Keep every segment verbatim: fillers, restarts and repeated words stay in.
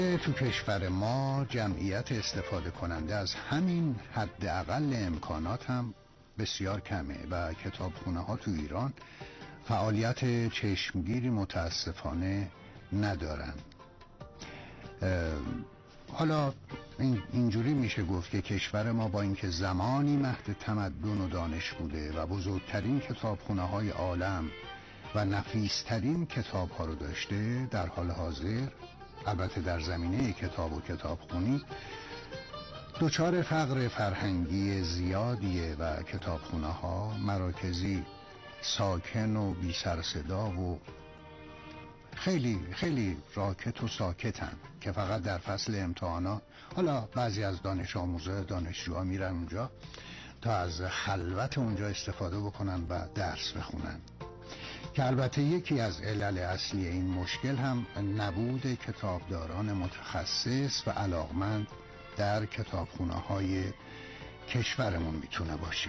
تو کشور ما جمعیت استفاده کننده از همین حداقل امکانات هم بسیار کمه و کتابخونه ها تو ایران فعالیت چشمگیری متاسفانه ندارن. حالا این اینجوری میشه گفت که کشور ما با اینکه زمانی مهد تمدن و دانش بوده و بزرگترین کتابخونه های عالم و نفیسترین کتاب ها رو داشته، در حال حاضر البته در زمینه کتاب و کتابخونی دچار فقر فرهنگی زیادیه و کتابخونه ها مراکزی ساکن و بی سر صدا و خیلی خیلی راکت و ساکتن که فقط در فصل امتحانات حالا بعضی از دانش آموزا دانشجوها میرن اونجا تا از خلوت اونجا استفاده بکنن و درس بخونن، که البته یکی از علل اصلی این مشکل هم نبود کتابداران متخصص و علاقمند در کتابخونه های کشورمون میتونه باشه.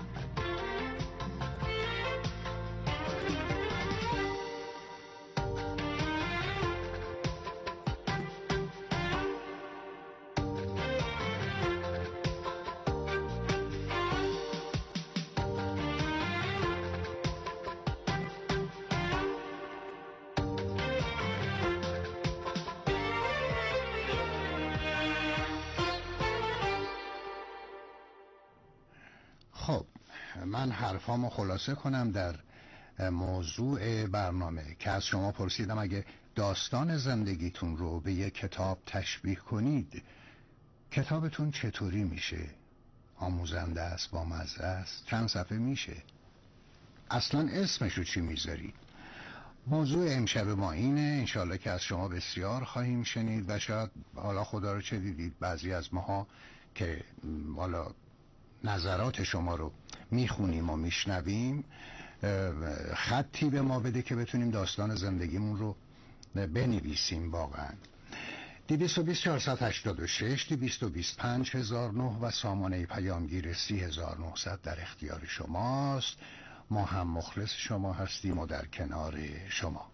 خب من حرفامو خلاصه کنم در موضوع برنامه که از شما پرسیدم اگه داستان زندگیتون رو به یک کتاب تشبیه کنید کتابتون چطوری میشه؟ آموزنده است، بامزه است، چند صفحه میشه؟ اصلا اسمشو چی میذارید؟ موضوع امشب ما اینه. انشالله که از شما بسیار خواهیم شنید و شاید حالا خدا رو چه دیدید بعضی از ماها که حالا نظرات شما رو میخونیم و میشنویم خطی به ما بده که بتونیم داستان زندگیمون رو بنویسیم. واقعا دویست و بیست چهارصد و هشتاد و شش دویست و بیست پنج هزار و نه و سامانه پیامگیر سی هزار و نهصد در اختیار شماست. ما هم مخلص شما هستیم و در کنار شما.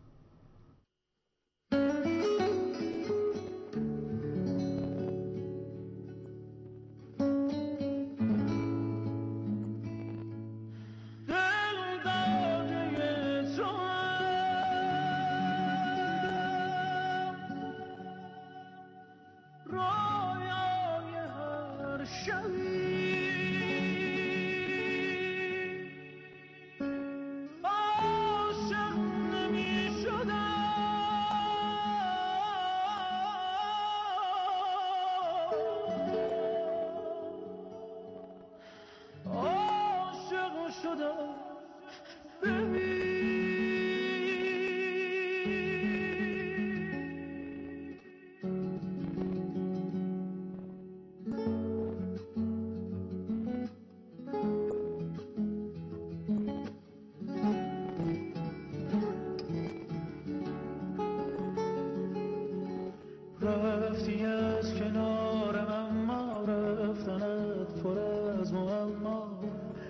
رفتی از کنارم اما رفتنت پر از معما،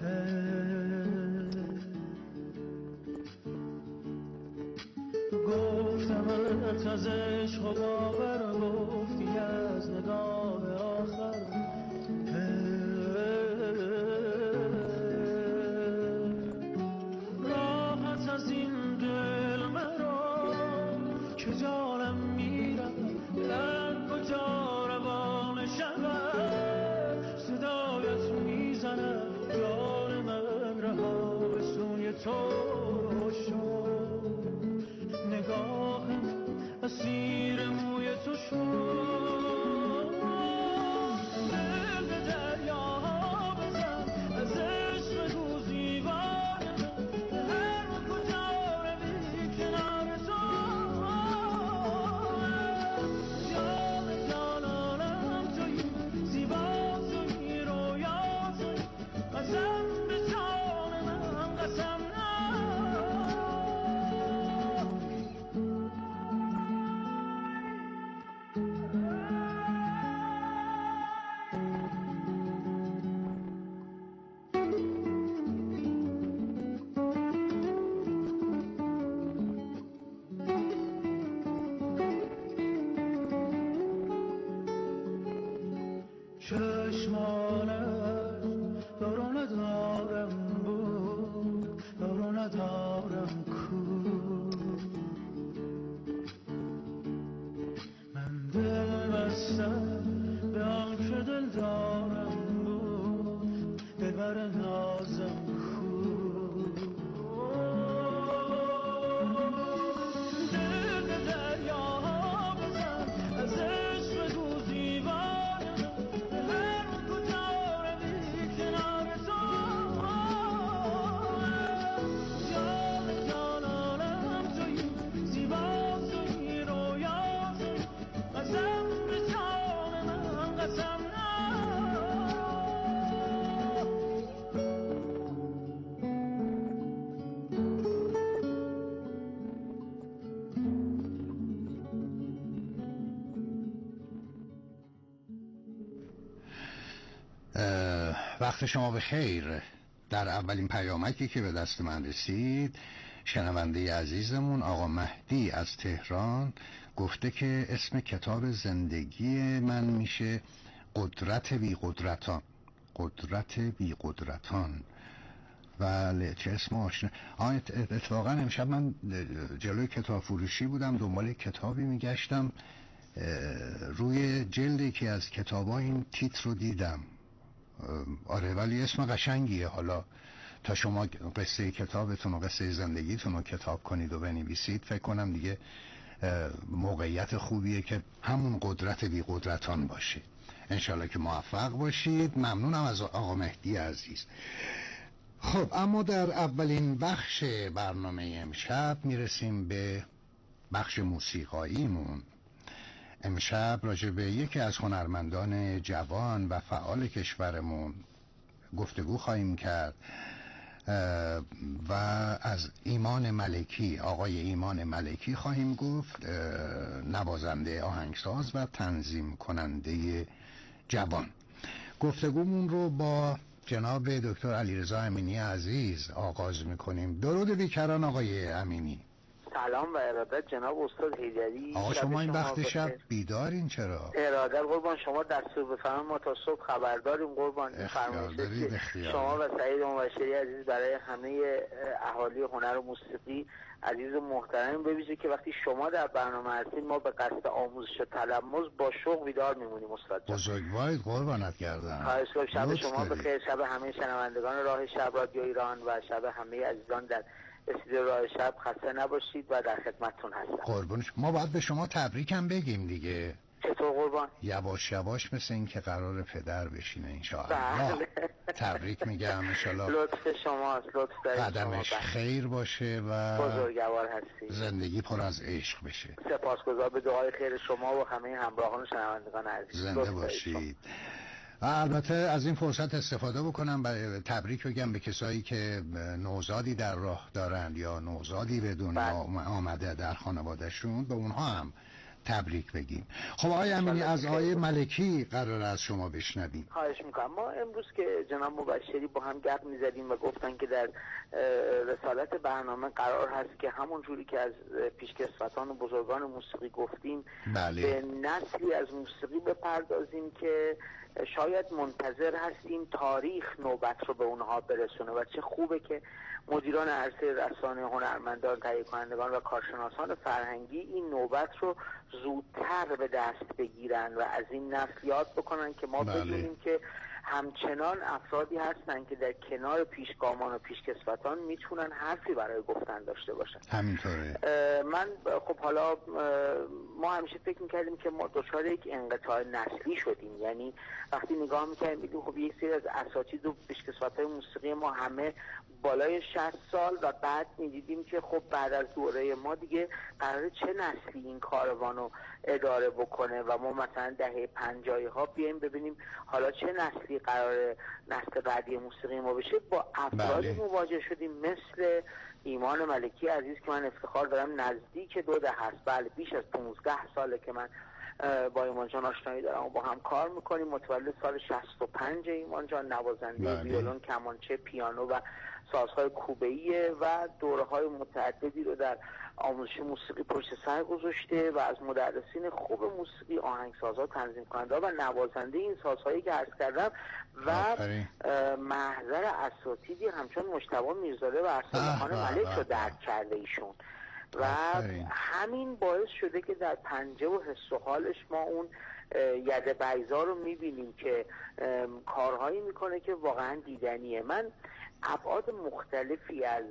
گفتمت از عشق و باور، گفتی از نگاه آخر. راحت از این دل مرا که جانم میرم در کجا روان شود، صدایت میزند جان من رها به سوی تو شد. نگاه اسیر موی چشمانش یارو ندارم بود یارو ندارم کو من دل بستم به آن که دل دارم بود دلبر نازم کو دل به دریا بزن از عشق بگو زیبانم دلم کجا روی کنار تو جان جانانم تویی زیبا تویی رویا تویی قسم به جان من قسم وقت شما به خیر. در اولین پیامکی که به دست من رسید شنونده عزیزمون آقا مهدی از تهران گفته که اسم کتاب زندگی من میشه قدرت بی قدرتان. قدرت بی قدرتان. بله چه اسم آشنا. اتفاقا امشب من جلوی کتاب فروشی بودم دنبال کتابی میگشتم روی جلدی که از کتابا این تیتر رو دیدم. آره ولی اسم قشنگیه. حالا تا شما قصه کتابتون و قصه زندگیتون رو کتاب کنید و بنویسید فکر کنم دیگه موقعیت خوبیه که همون قدرت بی قدرتان باشه. انشالله که موفق باشید. ممنونم از آقا مهدی عزیز. خب اما در اولین بخش برنامه امشب میرسیم به بخش موسیقاییمون. امشب راجع به یکی از هنرمندان جوان و فعال کشورمون گفتگو خواهیم کرد و از ایمان ملکی، آقای ایمان ملکی خواهیم گفت، نوازنده آهنگساز و تنظیم کننده جوان. گفتگومون رو با جناب دکتر علیرضا امینی عزیز آغاز میکنیم. درود بیکران آقای امینی. سلام و ارادت جناب استاد حیدری. آقا شما این وقت شب بیدارین چرا؟ ارادت قربان شما دستور بفرمایید ما تا صبح خبر داریم قربان. فرمایشی شما و سعید مبشری عزیز برای همه اهالی هنر و موسیقی عزیز و محترم ببینید که وقتی شما در برنامه هستید ما به قصد آموزش و تلمذ با شوق بیدار میمونیم استاد جان. بزرگوارید قربانت گردم. خواهش شب شما بخیر، شب همه شنوندگان راه شب رادیو ایران و شب همه عزیزان در استودیو راه شب. خسته نباشید و در خدمتتون هستم. قربونش. ما باید به شما تبریک هم بگیم دیگه. چطور قربان؟ یواش یواش مثل این که قرار پدر بشینه انشاءالله. بله. تبریک میگم انشاءالله. لطف شماست، لطف دارید. قدمش شما خیر باشه و بزرگوار هستید. زندگی پر از عشق بشه. سپاسگزار به دعای خیر شما و همه همراهان و شنوندگان عزیز. زنده باشید. و البته از این فرصت استفاده بکنم برای تبریک بگم به کسایی که نوزادی در راه دارند یا نوزادی به دنیا آمده در خانوادهشون، به اونها هم تبریک بگیم. خب آقای امینی از آقای ملکی قرار از شما بشنویم. خواهش میکنم. ما امروز که جناب مبشری با هم گپ میزدیم و گفتن که در رسالت برنامه قرار هست که همون جوری که از پیشکسوتان و بزرگان موسیقی گفتیم بله. به نسلی از موسیقی بپردازیم که شاید منتظر هستیم تاریخ نوبت رو به اونها برسونه و چه خوبه که مدیران عرصه رسانه، هنرمندان، تهیه کنندگان و کارشناسان فرهنگی این نوبت رو زودتر به دست بگیرن و از این نسل یاد بکنن که ما بله. بدونیم که همچنان افرادی هستن که در کنار پیشگامان و پیشکسوتان میتونن حرفی برای گفتن داشته باشن. همینطوره. من خب حالا ما همیشه فکر میکردیم که ما دچار یک انقطاع نسلی شدیم، یعنی وقتی نگاه میکردیم میدیم خب یک سری از اساتید و پیشکسوتای موسیقی ما همه بالای شصت سال و بعد میدیدیم که خب بعد از دوره ما دیگه قراره چه نسلی این کاروان رو اداره بکنه و ما مثلا دهه پنجاهی ها بیایم ببینیم حالا چه نسلی قراره نسل بعدی موسیقی ما بشه. با افرادی بله. مواجه شدیم مثل ایمان ملکی عزیز که من افتخار دارم نزدیک دو دهه است، بله بیش از پانزده ساله که من با ایمان جان آشنایی دارم و با هم کار میکنیم. متولد سال شصت و پنج ایمان جان، نوازنده ویولون، کمانچه، پیانو و سازهای کوبه‌ایه و دوره‌های متعددی رو در آموزش موسیقی پشت سر گذاشته و از مدرسین خوب موسیقی، آهنگسازها، تنظیم کننده و نوازنده این سازهایی که عرض کردم و محضر اساتیدی همچون مجتبی میرزاده و ارسلان خان ملک رو درک کرده ایشون و همین باعث شده که در پنجه و حس و حالش ما اون یده بیضا رو میبینیم که کارهایی میکنه که واقعا دیدنیه. من ابعاد مختلفی از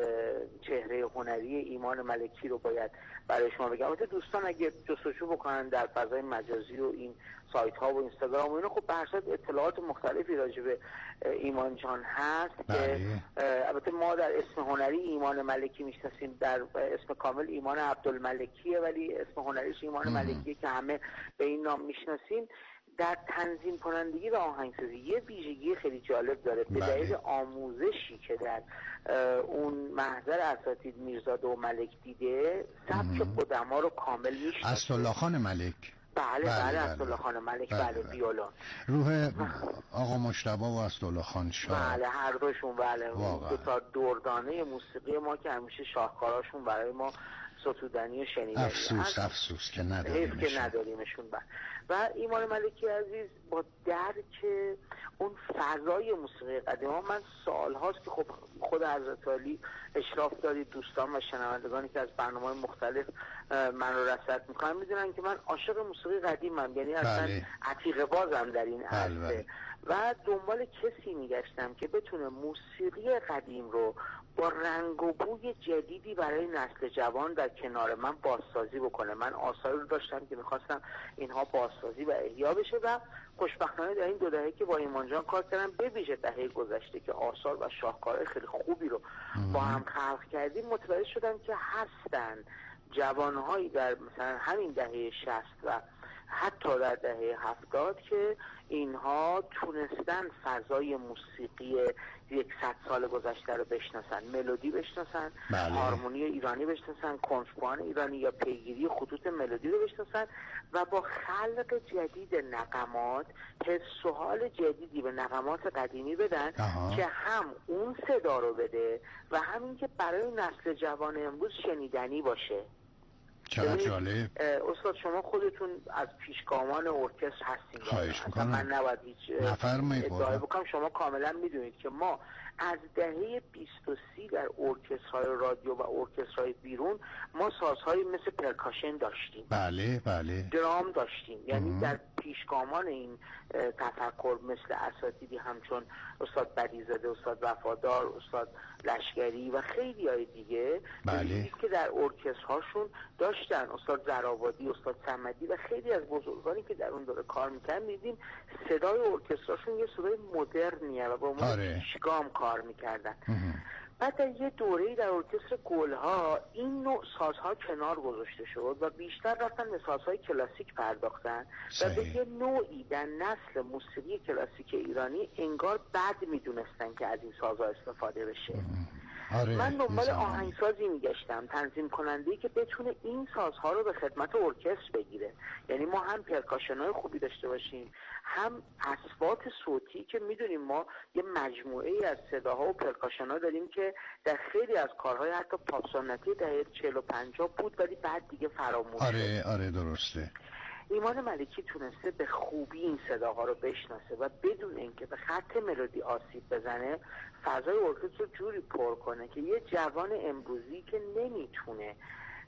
چهره هنری ایمان ملکی رو باید برای شما بگم. البته دوستان اگه جستجو بکنن در فضای مجازی و این سایت ها و اینستاگرام و اینا، خب به هر صورت اطلاعات مختلفی راجع به ایمان جان هست که البته ما در اسم هنری ایمان ملکی میشناسیم، در اسم کامل ایمان عبدالملکیه ولی اسم هنریش ایمان ملکیه که همه به این نام میشناسیم. در تنظیم کنندگی و آهنگسازی یه ویژگی خیلی جالب داره به دلیل آموزشی که در اون محضر اساتید میرزاده و ملک دیده، سبک قدما رو کامل میشناسه. اسدالله خان ملک بله بله اسدالله خان ملک بله, بله, بله. ویولون روح آقا مجتبی و اسدالله خان شاه بله هر دوشون بله دو تا دردانه موسیقی ما که همیشه شاهکاراشون برای ما ستودنی و شنیدنی. افسوس افسوس که نداریمشون که نداریمشون بله. و ایمان ملکی عزیز با درک اون فضای موسیقی قدیما، من سالهاست که خب خود حضرت علی اشراف دارید، دوستان و شنوندگانی که از برنامه‌های مختلف من رو رصد میکنن میدونن که من عاشق موسیقی قدیمم، یعنی اصلا عتیقه بازم در این عرصه و دنبال کسی میگشتم که بتونه موسیقی قدیم رو با رنگ و بوی جدیدی برای نسل جوان در کنار من بازسازی بکنه. من آثاری رو داشتم که میخواستم اینها بازسازی و احیا بشه و خوشبختانه در این دو دهه که با ایمان جان کار کردم، به ویژه دهه گذشته که آثار و شاهکارهای خیلی خوبی رو با هم خلق کردیم، متوجه شدم که هستن جوانهایی در مثلا همین دهه شصت و حتی در دهه هفتاد که اینها تونستن فضای موسیقی یکصد سال گذشته رو بشناسن، ملودی بشناسن، بله. هارمونی ایرانی بشناسن، کنجکاوان ایرانی یا پیگیری خطوط ملودی رو بشناسن و با خلق جدید نغمات حس و حال جدیدی به نغمات قدیمی بدن آها. که هم اون صدا رو بده و همین که برای نسل جوان امروز شنیدنی باشه. چقدر جالب. استاد شما خودتون از پیشگامان ارکستر هستین، خواهش میکنم. من نباید هیچ ادعای بکنم، شما کاملا میدونید که ما از دهه بیست و سی در ارکسترهای رادیو و ارکسترهای بیرون ما سازهایی مثل پرکاشن داشتیم، بله بله، درام داشتیم، یعنی در پیشگامان این تفکر مثل اساتیدی همچون استاد بدیزاده، استاد وفادار، استاد لشکری و خیلی های دیگه بله. که در ارکسترهاشون داشتن، استاد زراوادی، استاد صمدی و خیلی از بزرگانی که در اون دوره کار میکنن، میدیم صدای ارکستراشون یه صدای مدرنیه و با عنوان آره. پیشگام کار میکردن. بعد در یه دوره‌ای در ارکستر گلها این نوع سازها کنار گذاشته شد و بیشتر رفتن به سازهای کلاسیک پرداختن و به یه نوعی در نسل موسیقی کلاسیک ایرانی انگار بد میدونستن که از این سازها استفاده بشه. آره، من دنبال آهنگسازی میگشتم، تنظیم کننده‌ای که بتونه این سازها رو به خدمت ارکستر بگیره، یعنی ما هم پرکاشن‌های خوبی داشته باشیم، هم اصوات صوتی که میدونیم ما یه مجموعه ای از صداها و پرکاشن‌ها داریم که در خیلی از کارهای حتی پاپ سنتی دهه چهل و پنجاه بود ولی بعد دیگه فراموش شد. آره آره درسته. ایمان ملکی تونسته به خوبی این صداها رو بشناسه و بدون اینکه به خط ملودی آسیب بزنه فضای ارکستر رو جوری پر کنه که یه جوان امروزی که نمیتونه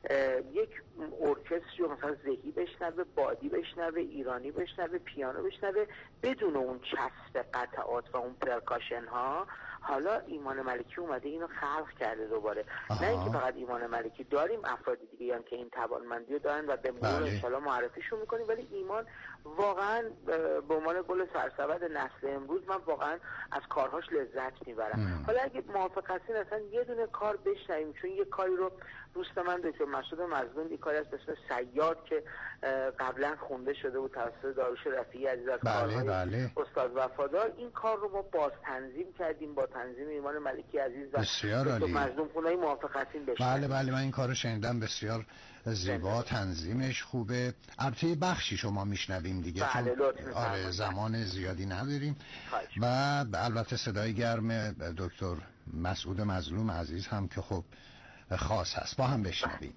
یک ارکستر رو مثلا زهی بشنوه، بادی بشنوه، ایرانی بشنوه، پیانو بشنوه بدون اون چسب قطعات و اون پرکاشن ها، حالا ایمان ملکی اومده اینو خلق کرده دوباره. آها. نه اینکه فقط ایمان ملکی داریم، افراد دیگه هم که این توانمندی رو دارن و به مرور ان شاءالله معرفیشون میکنیم، ولی ایمان واقعا به عنوان گل سرسبد نسل امروز من واقعا از کارهاش لذت میبرم. حالا اگه موافق هستین اصلا یه دونه کار بشنویم، چون یه کاری رو دوست من دکتر مسعود مظلوم این کاری از اسم صیاد که قبلا خونده شده بود توسط داریوش رفیعی عزیز از بله کارهای بله. استاد وفادار. این کار رو ما باز تنظیم کردیم با تنظیم ایمان ملکی عزیز و بسیار عالی. مظلوم خونه‌ای موافق هستیم بشه. بله بله من این کارو شنیدم، بسیار زیبا، تنظیمش خوبه. البته بخشی شما میشنویم دیگه بله چون آره زمان زیادی نداریم. خواهش. و البته صدای گرم دکتر مسعود مظلوم عزیز هم که خب خاص هست، با هم بشنویم.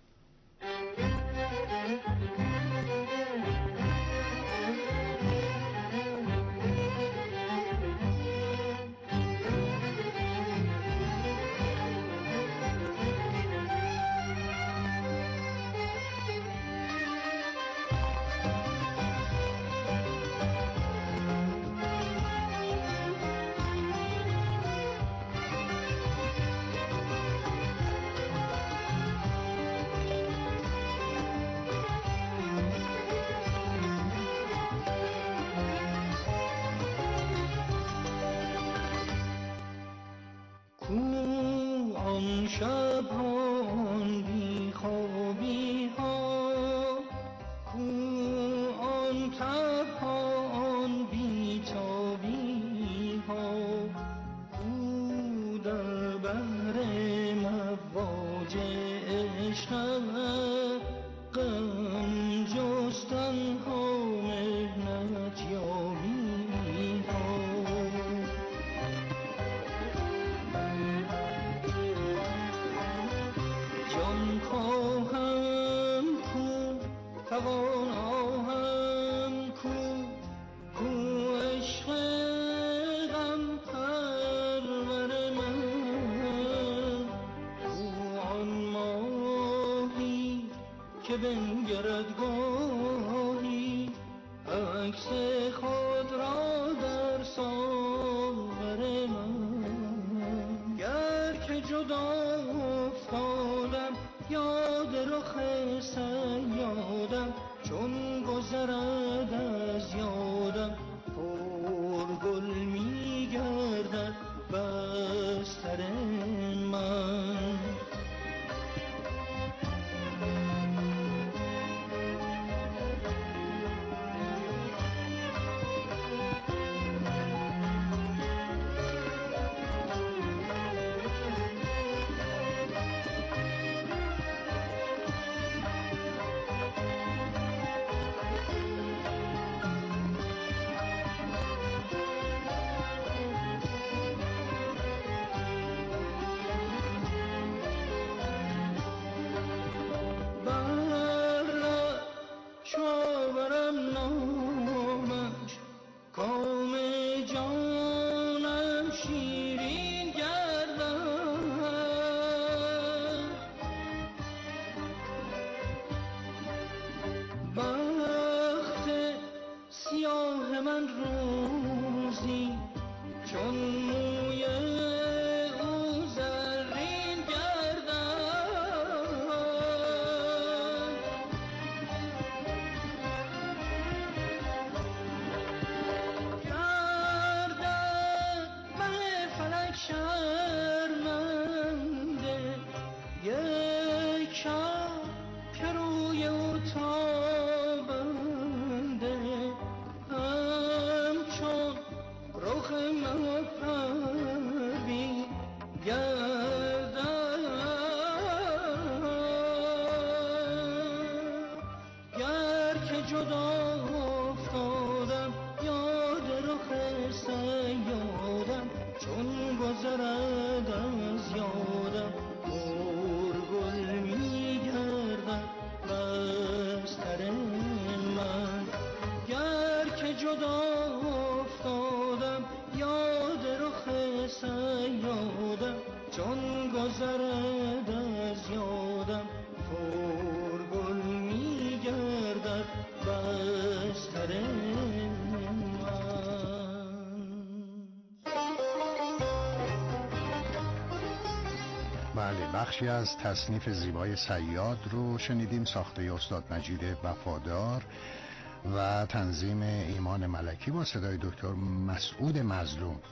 بخشی از تصنیف زیبای صیاد رو شنیدیم، ساخته استاد مجید وفادار و تنظیم ایمان ملکی با صدای دکتر مسعود مظلوم.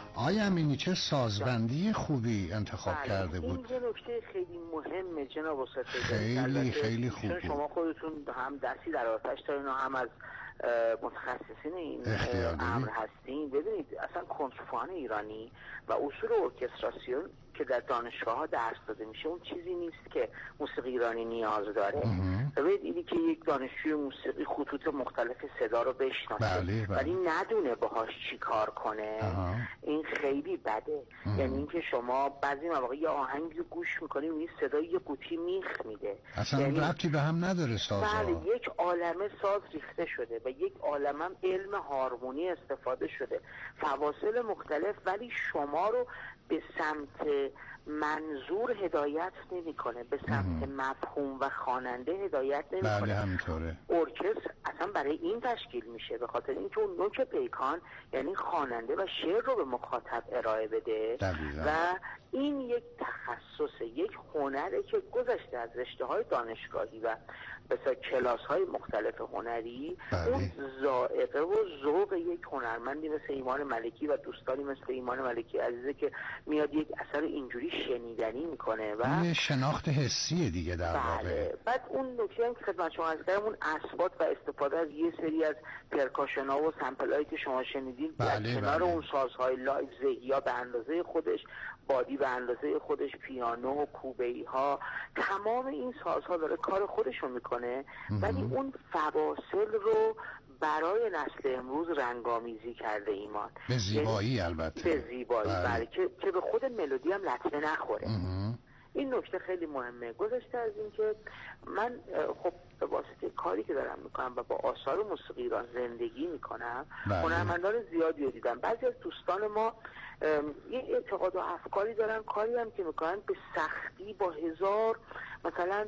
آیا امینی چه سازبندی خوبی انتخاب بله. کرده بود؟ این یه نکته خیلی مهمه جناب استاد. خیلی خیلی خوب بود. شما خودتون هم دستی در آتش دارین و هم از متخصصین این امر هستین. ببینید اصلا کنترفوان ایرانی و اصول ارکستراسیون که در دانشگاه ها درس داده میشه اون چیزی نیست که موسیقی ایرانی نیاز داره. ببینید اینی که یک دانشجوی موسیقی خطوط مختلف صدا رو بشناسه بله بله. ولی ندونه باهاش چی کار کنه اه. این خیلی بده. یعنی اینکه شما بعضی مواقع یه آهنگی رو گوش میکنیم این صدای یه قوطی میخ میده، اصلا یعنی ربطی به هم نداره سازها. بله یک عالمه ساز ریخته شده و یک عالمه هم علم هارمونی استفاده شده، فواصل مختلف، ولی شما رو به سمت منظور هدایت نمیکنه، به سمت مفهوم و خواننده هدایت نمیکنه. بله همینطوره. ارکستر اصلا برای این تشکیل میشه، به خاطر اینکه اون نوک پیکان یعنی خواننده و شعر رو به مخاطب ارائه بده. دقیقا. و این یک تخصص، یک هنره که گذشته از رشته‌های دانشگاهی و مثلا کلاس‌های مختلف هنری. بله. اون ذائقه و ذوق یک هنرمندی مثل ایمان ملکی و دوستانی مثل ایمان ملکی عزیزه که میاد یک اثر اینجوری شنیدنی میکنه و این شناخت حسیه دیگه در واقع. بله. بعد اون نکته هم که خدمت شما عرض کردم، اون اثبات و استفاده از یه سری از پرکاشن‌ها و سمپل‌هایی که شما شنیدین در بله کنار بله. اون سازهای لایو زهیا به اندازه خودش، بادی به اندازه خودش، پیانو، کوبه‌ای ها، تمام این سازها داره کار خودشو میکنه ولی اون فواصل رو برای نسل امروز رنگامیزی کرده ایمان. به زیبایی یعنی البته. به زیبایی بله, بله. که که به خود ملودی هم لطمه نخوره. امه. این نکته خیلی مهمه. گذشته از این که من خب به واسطه کاری که دارم میکنم و با آثار موسیقی ایران زندگی میکنم هنرمندان زیادی رو دیدم. بعضی از دوستان ما یه اعتقاد و افکاری دارن، کاری هم که میکنن به سختی با هزار مثلا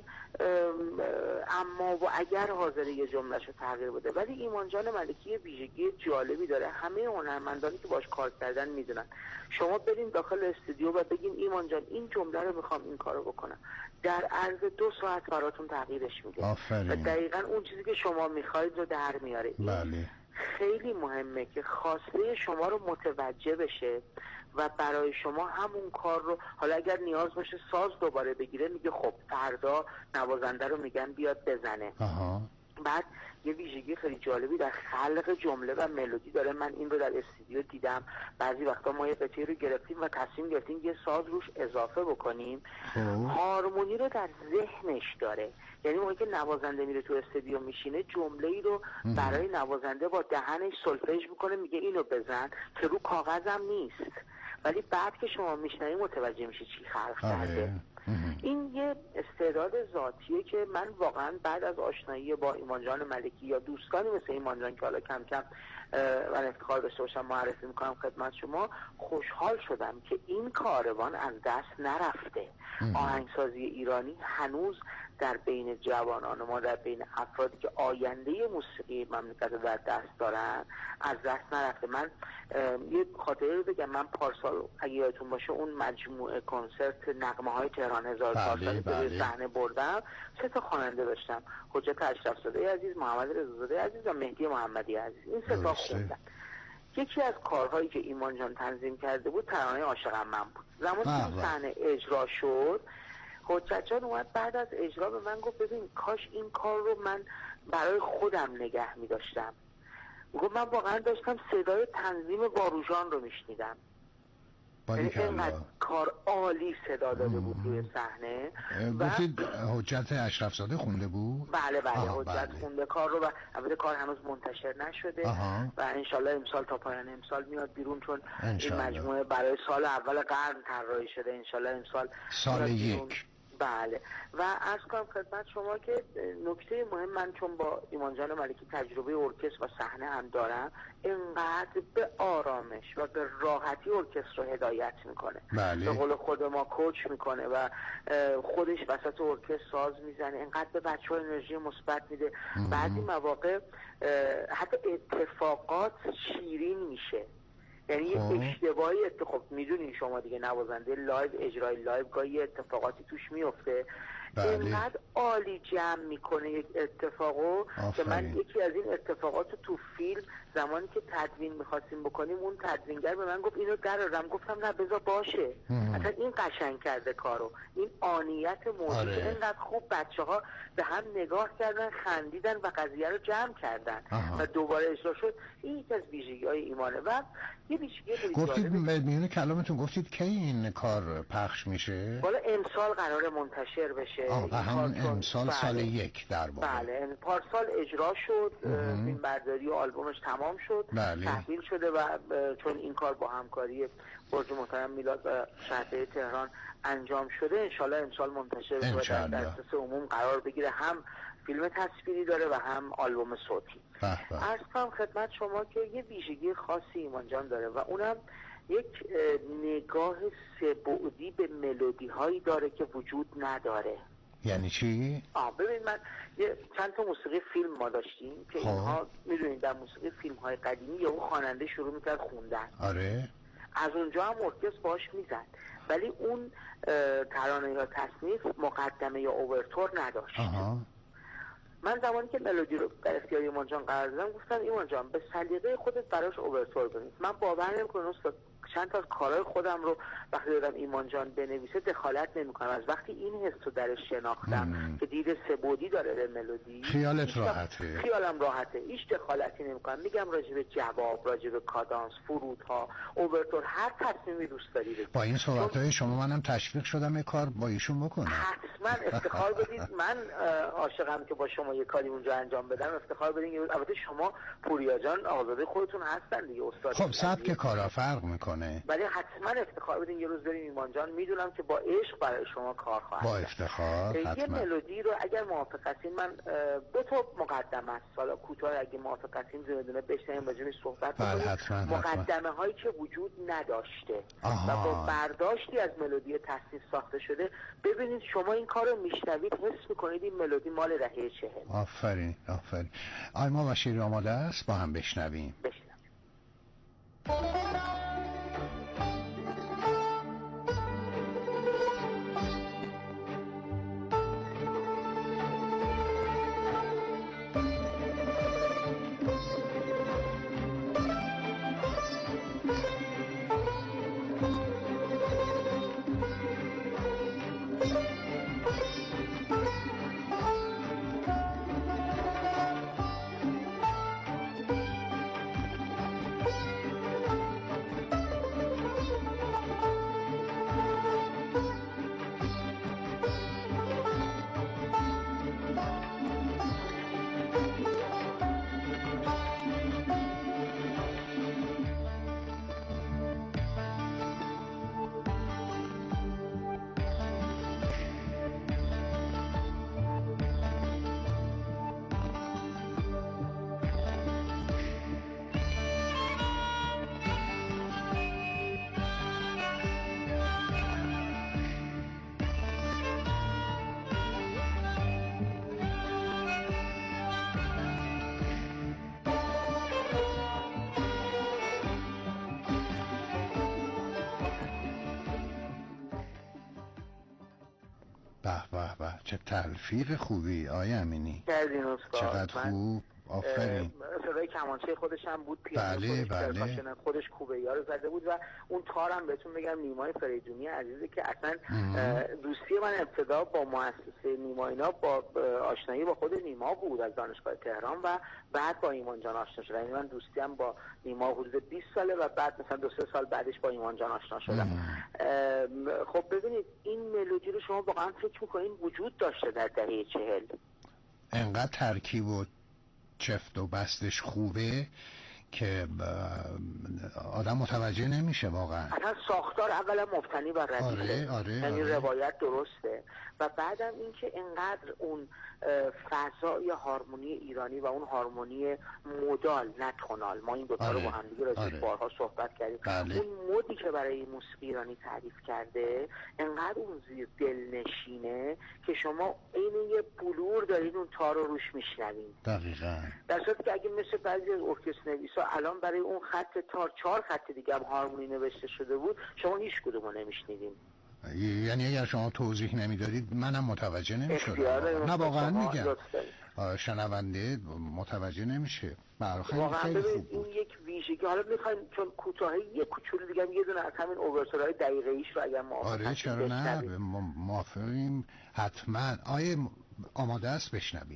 اما و اگر حاضر یه جمله‌شو تغییر بده. ولی ایمان جان ملکی ویژگی جالبی داره، همه هنرمندانی که باش کار کردن میدونن. شما برین داخل استودیو و بگین ایمان جان این جمله رو میخوام این کارو بکنم، در عرض دو ساعت براتون تغییرش میده. آفرین. و دقیقاً اون چیزی که شما میخواید رو در میاره. بله. خیلی مهمه که خواسته شما رو متوجه بشه و برای شما همون کار رو، حالا اگر نیاز باشه ساز دوباره بگیره، میگه خب فردا نوازنده رو میگن بیاد بزنه. آها. بعد یه ویژگی خیلی جالبی در خلق جمله و ملودی داره. من این رو در استودیو دیدم. بعضی وقتا ما یه قطعه رو گرفتیم و تصمیم گرفتیم یه ساز روش اضافه بکنیم، هارمونی رو در ذهنش داره. یعنی موقعی که نوازنده میره تو استودیو میشینه جمله ای رو برای نوازنده با دهنش سولفژ میکنه، میگه اینو بزن، که رو کاغذم نیست ولی بعد که شما میشنوی متوجه میشه چی خلق کرده. این یه استعداد ذاتیه که من واقعا بعد از آشنایی با ایمان جان ملکی یا دوستانی مثل ایمان جان که حالا کم کم من افتخار داشته باشم معرفی میکنم خدمت شما، خوشحال شدم که این کاروان از دست نرفته. آهنگسازی ایرانی هنوز در بین جوانان ما، در بین افرادی که آینده موسیقی مملکت رو در دست دارن، از دست نرفته. من یه خاطره رو بگم. من پارسال اگه یادتون باشه اون مجموعه کنسرت نغمه های تهران هزار ساله که روی صحنه بردم، سه تا خواننده داشتم: حجت اشرف‌زاده عزیز، محمد رضازاده عزیز و مهدی محمدی عزیز. این سه تا خوندن. یکی از کارهایی که ایمان جان تنظیم کرده بود ترانه عاشقم من بود. زمانی که صحنه اجرا شد، حجت جان اومد بعد از اجرا به من گفت ببین کاش این کار رو من برای خودم نگه می داشتم. گفت من واقعا داشتم صدای تنظیم باروژان رو میشنیدم. اینقدر کار عالی صدا داده بود روی صحنه. گفتید حجت اشرف‌زاده خونده بود؟ بله بله حجت بله. خونده کار رو و البته کار هنوز منتشر نشده آها. و انشالله امسال تا پایان امسال میاد بیرون، چون این مجموعه برای سال اول قرن طراحی شده. انشالله امسال سال یک. بله. و عرض کنم خدمت شما که نکته مهم، من چون با ایمان جان ملکی تجربه ارکستر و صحنه هم دارم، اینقدر به آرامش و به راحتی ارکستر رو هدایت میکنه. بله. به قول خود ما کوچ میکنه و خودش وسط ارکستر ساز میزنه، اینقدر به بچه‌ها انرژی مثبت میده. بعضی مواقع حتی اتفاقات شیرین میشه. یعنی یه اشتباهی اتفاق میدونین شما دیگه، نوازنده لایو، اجرای لایو گاهی اتفاقاتی توش میفته، بله. اینقدر عالی جمع میکنه یک اتفاقو که من یکی از این اتفاقات تو فیلم زمانی که تدوین میخواستیم بکنیم اون تدوینگر به من گفت اینو درارم، گفتم نه بذار باشه. اصلا این قشنگ کرده کارو، این آنیت موضوع. آره. اینقدر خوب بچه ها به هم نگاه کردن، خندیدن و قضیه رو جمع کردن. آها. و دوباره اجرا شد. این یک از ویژگی های ایمانه. و یه ویژگی گفتید میونه کلامتون گفتید کی این کار پخش میشه؟ والا امسال قرار منتشر بشه. آه همون امسال بله. سال یک در واقع. بله پارسال اجرا شد، فیلم برداری و آلبومش تمام شد، بله. تحویل شده و چون این کار با همکاری برج محترم میلاد و شهرداری تهران انجام شده انشالله امسال منتشر بشه و در دسترس عموم قرار بگیره. هم فیلم تصویری داره و هم آلبوم صوتی. عرض کنم خدمت شما که یه ویژگی خاصی ایمان جان داره و اونم یک نگاه سه‌بعدی به ملودی هایی داره که وجود نداره. یعنی چی؟ آه ببین من یه چند تا موسیقی فیلم ما داشتیم که خواه. اینها میدونید در موسیقی فیلم های قدیمی یا اون خواننده شروع میکرد خوندن. آره. از اونجا هم ارکستر باش میزد ولی اون ترانه یا تصنیف مقدمه یا اوورتور نداشت. آها. من زمانی که ملودی رو در اختیار ایمان جان قرار دادم گفتم ایمان جان به سلیقه خودت براش اوورتور بنویس. من باور نمی‌کنم استاد چند تا کارهای خودم رو وقتی دادم ایمان جان بنویسه دخالت نمی‌کنم. از وقتی این حس رو درش شناختم مم. که دید سه‌بعدی داره به ملودی خیالت راحته. خیالم راحته. هیچ دخالتی نمی‌کنم. میگم راجع به جواب، راجع به کادانس، فرودها، اوورتور هر تصمیمی دوست داری بگیر. با این صحبت‌های شما منم تشویق شدم یه کار با ایشون بکنم. حتما افتخار بدید. من عاشقم که با شما یه کاری اونجا انجام بدم. افتخار بدین. البته شما پوریا جان آزاده خودتون هستن دیگه استاد. خب سبک کارا فرق میکنه ولی حتما افتخار بدین یه روز بریم ایمان جان. میدونم که با عشق برای شما کار خواهد با افتخار یه حتما. ملودی رو اگر موافق هستین من دو تا مقدمه است حالا کوتاه اگه موافق هستین دونه دونه بشنویم راجع به صحبت کنیم. مقدمه هایی که وجود نداشته آها. و با برداشتی از ملودی تصنیف ساخته شده. ببینید شما این کار رو میشنوید حس میکنید این ملودی مال دهه چهل. آفرین آفرین. آیما بشیری آماده است با هم بشنویم. بشنویم. چه تلفیق خوبی آقای امینی. کردین استاد. چقدر خوب. آفرین. صدای کمانچه خودش هم بود، پیانو بله بله. خودش کوبه‌یا رو زده بود و اون تارم بهتون بگم نیمای فریدونی عزیزی که اصلا دوستی من ابتدا با مؤسسه نیما اینا با آشنایی با خود نیما بود از دانشگاه تهران و بعد با ایمان جان آشنا شدم. یعنی من دوستیم با نیما حدود بیست ساله و بعد مثلا دو سه سال بعدش با ایمان جان آشنا شدم. خب ببینید این ملودی رو شما واقعا فکر می‌کنین وجود داشته در دهه چهل؟ انقدر ترکیب و چفت و بستش خوبه که آدم متوجه نمیشه واقعا. اصلا ساختار اولا مبتنی بر ردیفه. آره آره یعنی آره. روایت درسته و بعدم این که انقدر اون فضای هارمونی ایرانی و اون هارمونی مودال نه تونال، ما این دوتا آره. رو با هم دیگه راجعش آره. بارها صحبت کردیم. بله. اون مودی که برای موسیقی ایرانی تعریف کرده انقدر اون زیر دلنشینه که شما عین یه بلور دارید اون تار رو روش میشنوید. دقیقاً. در صورتی که اگه مثل بعضی از ارکستر نویسا الان برای اون خط تار چهار خط دیگه هم هارمونی نوشته شده بود شما هیچ کدومو نمیشنیدین. یعنی اگر شما توضیح نمیدادید منم متوجه نمیشدم. نه واقعا میگم شنونده متوجه نمیشه. واقعا ببینید این یک ویژگی. حالا میخوایم چون کوتاهی یک کوچولو دیگه یه دونه از همین اوورتورهای دقیقه‌ایش رو اگر ما آره چرا نه موافقیم حتما. آیه آماده است بشنویم.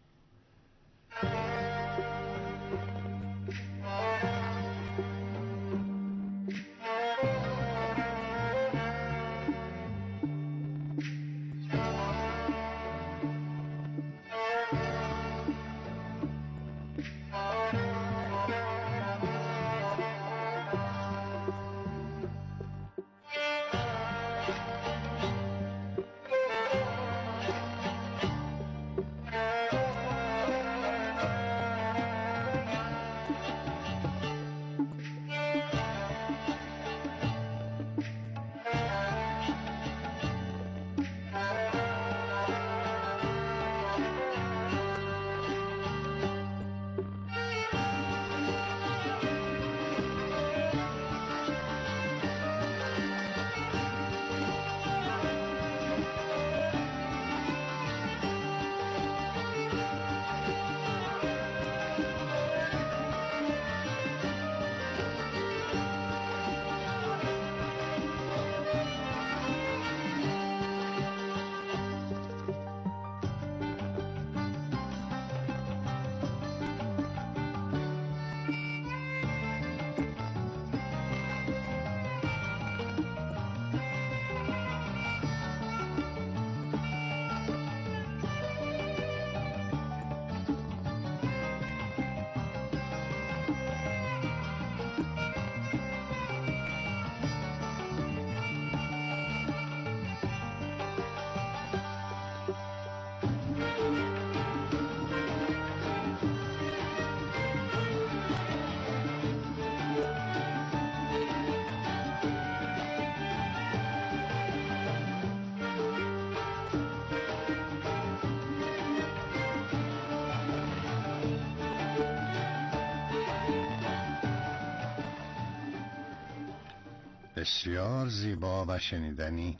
بسیار زیبا و شنیدنی.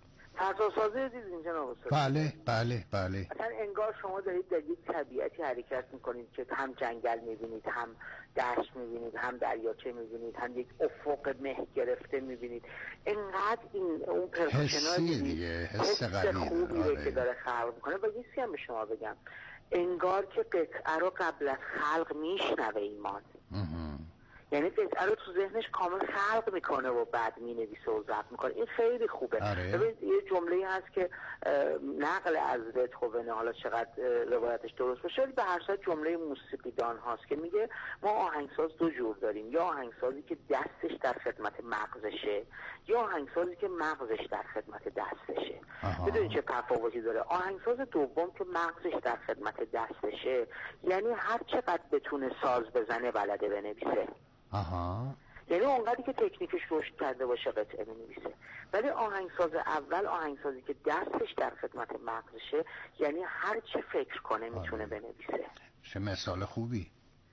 فضاسازی دیدین جناب استاد؟ بله بله بله. اصلا انگار شما دارید در یک طبیعتی حرکت میکنید که هم جنگل میبینید، هم دشت میبینید، هم دریاچه میبینید، هم یک افق مه گرفته میبینید. انقدر این اون حسی دیگه، حس قوی خوبیه آره. که داره خلق میکنه. و یه سی هم به شما بگم، انگار که قطعه رو قبل از خلق میشنوه ایمان. یعنی قطعه رو تو ذهنش کامل خلق میکنه و بعد مینویسه و ضبط میکنه. این خیلی خوبه. ببینید یه جمله هست که نقل از بتهوون، حالا چقدر روایتش درست باشه ولی به هر صورت جمله موسیقیدان هاست که میگه ما آهنگساز دو جور داریم، یا آهنگسازی که دستش در خدمت مغزشه یا آهنگسازی که مغزش در خدمت دستشه. بدونید چه تفاوتی داره؟ آهنگساز دوم که مغزش در خدمت دستشه یعنی هر چقدر بتونه ساز بزنه بلده بنویسه. آها. یعنی اونقدری که تکنیکش رشد کرده باشه قطعه می‌نویسه. ولی آهنگساز اول آهنگسازی که دستش در خدمت مغزشه یعنی هر چی فکر کنه میتونه بنویسه. چه مثال خوبی.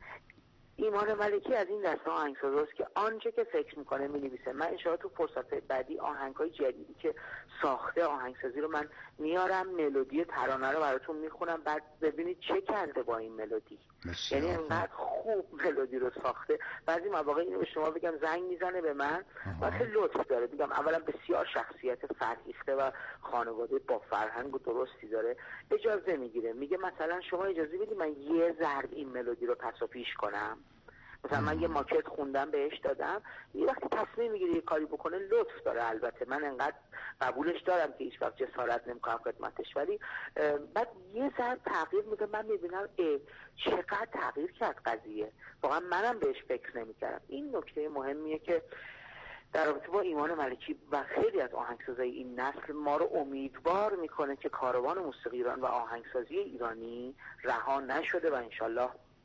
ایمان ملکی از این دسته آهنگسازاست که آنچه که فکر میکنه مینویسه. من ان شاء الله تو فرصت بعدی آهنگ‌های جدیدی که ساخته آهنگسازی رو من میارم، ملودی ترانه رو براتون میخونم، بعد ببینید چه کرده با این ملودی. یعنی انقدر خوب ملودی رو ساخته. بعضی مواقع اینو به شما بگم زنگ میزنه به من و خیلی لطف داره. میگم اولا بسیار شخصیت فرهیخته و خانواده با فرهنگ و درستی داره. اجازه میگیره، میگه مثلا شما اجازه بدید من یه ضرب این ملودی رو پس و پیش کنم. مثلا من یه ماکت خوندم بهش دادم، یه وقتی تصمیم میگیره یه کاری بکنه لطف داره. البته من انقدر قبولش دارم که هیچ وقت جسارت نمیکنم خدمتش، ولی بعد یه ذره تغییر میده. من میبینم چقدر تغییر کرد قضیه، واقعا منم بهش فکر نمیکردم. این نکته مهمیه که در رابطه با ایمان ملکی و خیلی از آهنگسازای این نسل ما رو امیدوار میکنه که کاروان موسیقی ایران و آهنگسازی ایرانی رها نشده و انشالله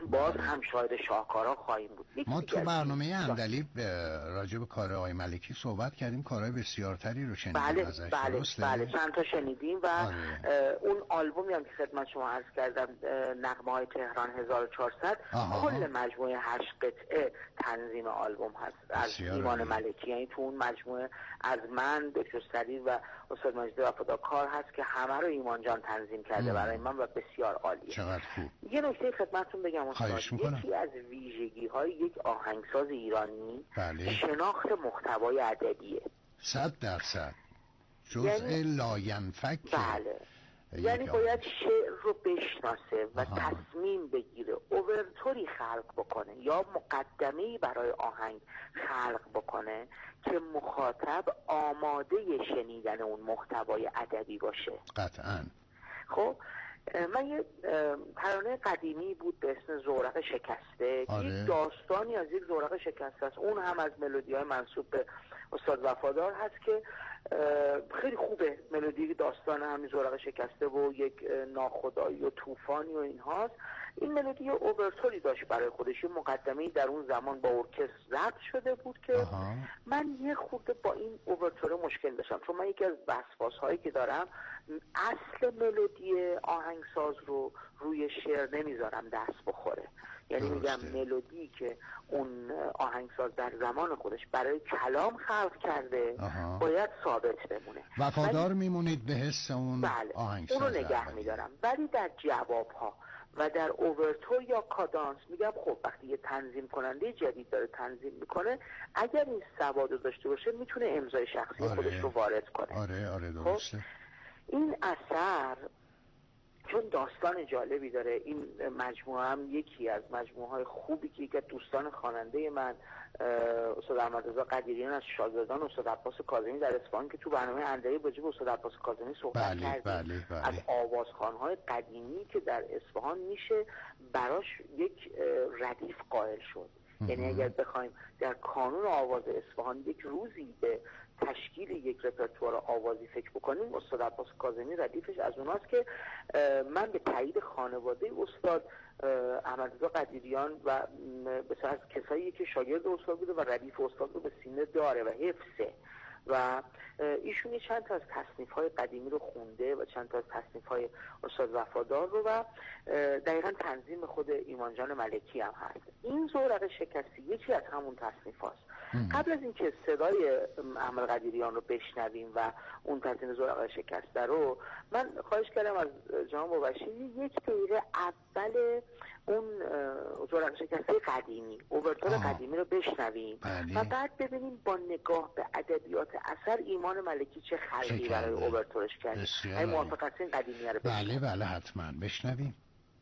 باز هم شاهد شاهکارا خواهیم بود. ما تو برنامه عندلیب راجع به کار آقای ملکی صحبت کردیم، کارهای بسیارتری رو شنیدیم بله ازش. بله درسته؟ بله چند تا شنیدیم و آره. اون آلبومی هم که خدمت شما عرض کردم نغمه های تهران هزار و چهارصد کل مجموعه هشت قطعه تنظیم آلبوم هست از ایمان ملکی، یعنی تو اون مجموعه از من دکتر سریر و استاد مجید وفادارکار هست که همه رو ایمان جان تنظیم کرده برای من و بسیار عالیه. چقدر خوب. یه نکته خدمتتون بگم استاد، یکی از ویژگی های یک آهنگساز ایرانی بله. شناخت محتوای ادبیه. صد درصد جزء یعنی... لاینفک. بله یعنی باید شعر رو بشناسه و آها. تصمیم بگیره اوورتوری خلق بکنه یا مقدمه‌ای برای آهنگ خلق بکنه که مخاطب آماده شنیدن اون محتوای ادبی باشه. قطعاً. خب من یه ترانه قدیمی بود به اسم زورق شکسته که آره. یک داستانی از یک زورق شکسته است، اون هم از ملودی‌های منسوب به استاد وفادار هست که خیلی خوبه. ملودی داستان همین زورق شکسته و یک ناخدایی و طوفانی و اینهاست. این ملودی اوورتوری داشت برای خودش، یه مقدمه‌ای در اون زمان با ارکستر ضبط شده بود که آها. من یه خورده با این اوورتور مشکل داشتم، چون من یکی از وسواس‌هایی که دارم اصل ملودی آهنگساز رو روی شعر نمیذارم دست بخوره. یعنی میگم ملودی که اون آهنگساز در زمان خودش برای کلام خلق کرده آها. باید ثابت بمونه. وفادار میمونید به حس اون بله. آهنگساز. اونو نگه میدارم. ولی در جوابها و در اوورتور یا کادانس میگم خب وقتی یه تنظیم کننده جدید داره تنظیم میکنه، اگر این سوادو داشته باشه میتونه امضای شخصی آره. خودش رو وارد کنه. آره آره درسته. خب این اثر چون داستان جالبی داره، این مجموعه هم یکی از مجموعه های خوبی که یک دوستان خواننده من استاد احمدرضا قدیریان از شاگردان استاد عباس کاظمی در اصفهان که تو برنامه عندلیب راجع به استاد عباس کاظمی صحبت بله، کردیم بله، بله. از آوازخوان‌های قدیمی که در اصفهان میشه براش یک ردیف قائل شد. یعنی اگر بخوایم در کانون آواز اصفهان یک روزی به تشکیل یک رپرتوار آوازی فکر بکنیم، استاد عباس کاظمی ردیفش از اوناست که من به تایید خانواده استاد احمدرضا قدیریان و بسیار از کسایی که شاگرد استاد بوده و ردیف استاد رو به سینه داره و حفظه و ایشون چند تا از تصنیف‌های قدیمی رو خونده و چند تا از تصنیف‌های استاد وفادار رو و دقیقاً تنظیم خود ایمان جان ملکی هم هست. این زورق شکستی یکی از همون تصنیف‌هاست. قبل از اینکه صدای احمد قدیریان رو بشنویم و اون تصنیف زورق شکسته رو، من خواهش کردم از جناب مبشری یک دقیقه اول اون زورق شکسته قدیمی اوورتور قدیمی رو بشنویم بله. و بعد ببینیم با نگاه به ادبیات اثر ایمان ملکی چه خلقی برای اوورتورش کرد. ای موافق هستین قدیمی رو بله بله حتما بشنویم.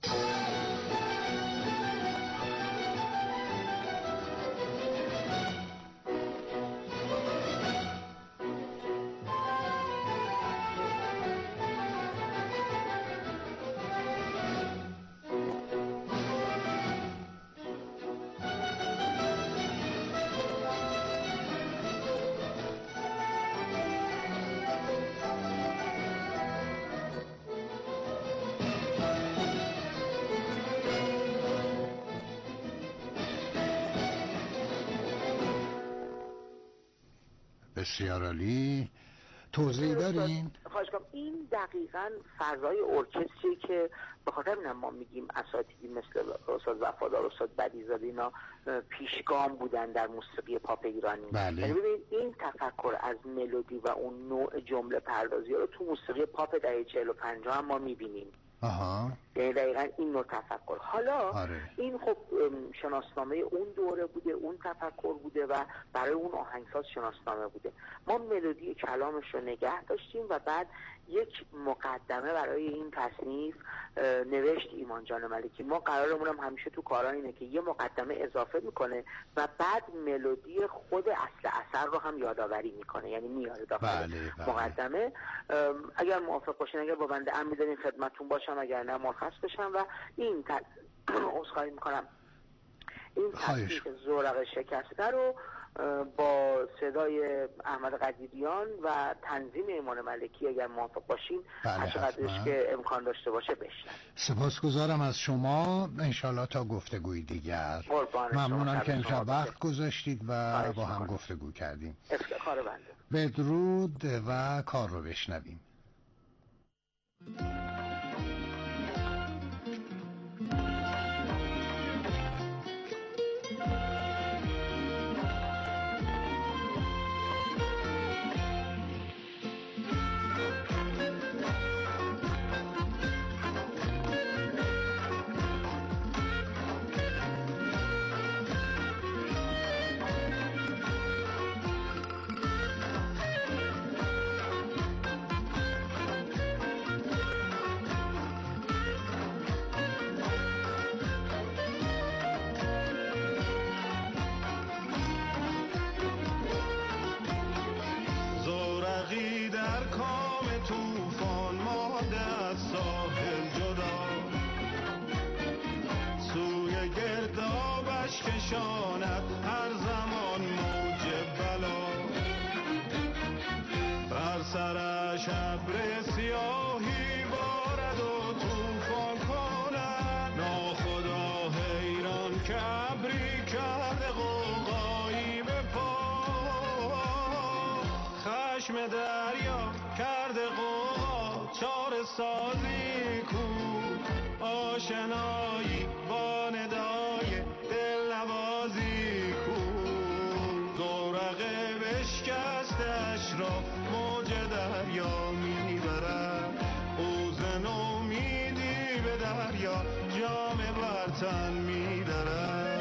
بسیار عالی. توضیح دارین؟ خواهش کنم. این دقیقاً فضای ارکستری که به خاطر اینم ما میگیم اساتیدی مثل استاد وفادار، استاد بدیزاده اینا پیشگام بودن در موسیقی پاپ ایرانی. بله. یعنی ببینید این تفکر از ملودی و اون نوع جمله پردازی رو تو موسیقی پاپ دهه چهل و پنجاه هم ما میبینیم. آها. یعنی دقیقاً این نوع تفکر. حالا آره. این خب شناسنامه اون دوره بوده، اون تفکر بوده و برای اون آهنگساز شناسنامه بوده. ما ملودی کلامش رو نگه داشتیم و بعد یک مقدمه برای این تصنیف نوشت ایمان جان ملکی. ما قرارمون هم همیشه تو کارا اینه که یه مقدمه اضافه میکنه و بعد ملودی خود اصل اثر رو هم یادآوری میکنه، یعنی میاره داخل بله، بله. مقدمه. اگر موافق باشین، اگر با بنده امر میدارین خدمتتون باشم، اگر نه مرخص بشم و این ت... عذرخواهی میکنم این تصنیف زورق شکسته رو با صدای احمد قدیریان و تنظیم ایمان ملکی اگر موافق باشین هر چقدرش که امکان داشته باشه بشنویم. سپاسگزارم از شما. انشالله تا گفتگوی دیگر. ممنونم که امشب وقت گذاشتید و با هم گفتگو کردیم. افتخار بنده. بدرود و کار رو بشنویم. هر زمان موج بلا بر سرش ابر سیاهی بارد و طوفان کند. ناخدا حیران که ابری کرده غوغایی به پا. خشم دریا کرده غوغا چاره سازی کو. آشنایی با ندای دل نوازی کن. زورقه بشکستش را موج دریا میبرد. اوزن امیدی به دریا جام برتن میدرد.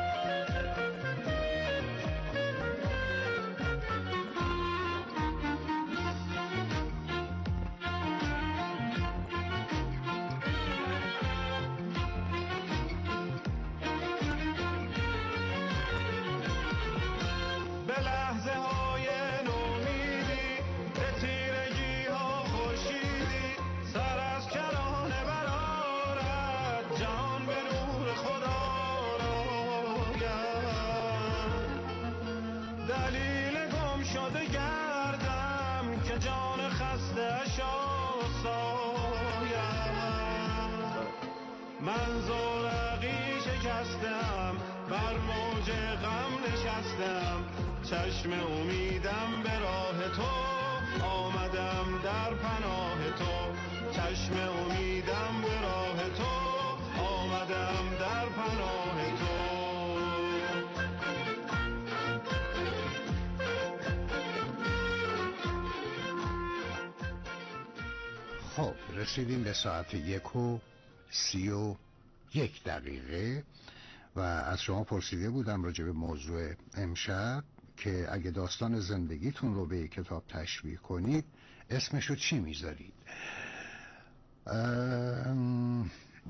من زورقی شکستم بر موج غم نشستم. چشم امیدم به راه تو آمدم در پناه تو. چشم امیدم به راه تو آمدم در پناه تو. خب رسیدیم به ساعت یک و سی و یک دقیقه و از شما پرسیده بودم راجع به موضوع امشب که اگه داستان زندگیتون رو به یک کتاب تشبیه کنید اسمشو چی میذارید؟ ام...